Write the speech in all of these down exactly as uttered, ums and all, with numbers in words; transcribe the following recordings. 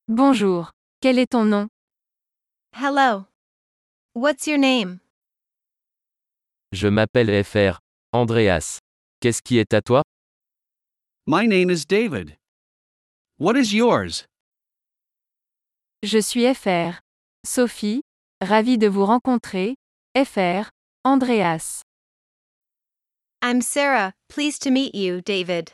Bonjour. Quel est ton nom? Hello. What's your name? Je m'appelle F R. Andreas. Qu'est-ce qui est à toi? My name is David. What is yours? Je suis F R. Sophie. Ravie de vous rencontrer. F R. Andreas. I'm Sarah, pleased to meet you, David.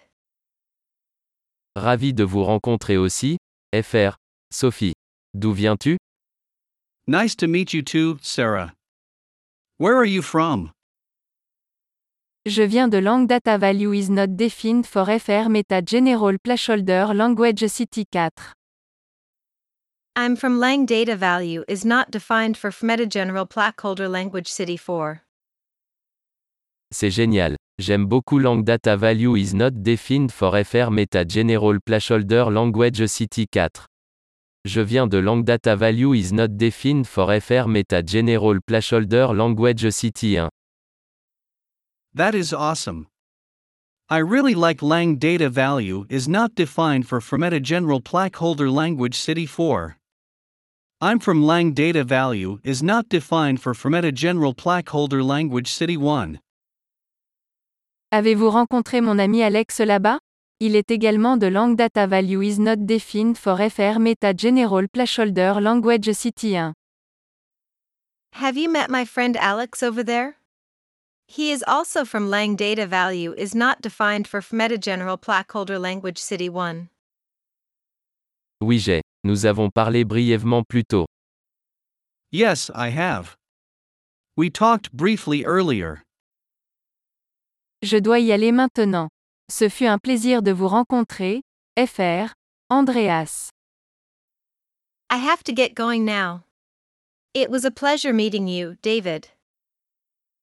Ravi de vous rencontrer aussi, F R. Sophie. D'où viens-tu? Nice to meet you too, Sarah. Where are you from? Je viens de Lang Data Value is not defined for F R Meta General Placeholder Language City four. I'm from Lang Data Value is not defined for Meta General Placeholder Language City four. C'est génial. J'aime beaucoup Lang Data Value is not defined for F R Meta General Placeholder Language City four. Je viens de Lang Data Value is not defined for F R Meta General Placeholder Language City one. That is awesome. I really like Lang data value is not defined for Fermata General Placeholder Language City four. I'm from Lang data value is not defined for Fermata General Placeholder Language City one. Avez-vous rencontré mon ami Alex là-bas? Il est également de Lang Data Value is not defined for F R Meta General Placeholder Language City one. Have you met my friend Alex over there? He is also from Lang Data Value is not defined for Meta General Placeholder Language City one. Oui, j'ai. Nous avons parlé brièvement plus tôt. Yes, I have. We talked briefly earlier. Je dois y aller maintenant. Ce fut un plaisir de vous rencontrer, F R. Andreas. I have to get going now. It was a pleasure meeting you, David.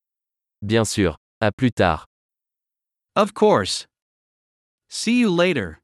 Bien sûr. À plus tard. Of course. See you later.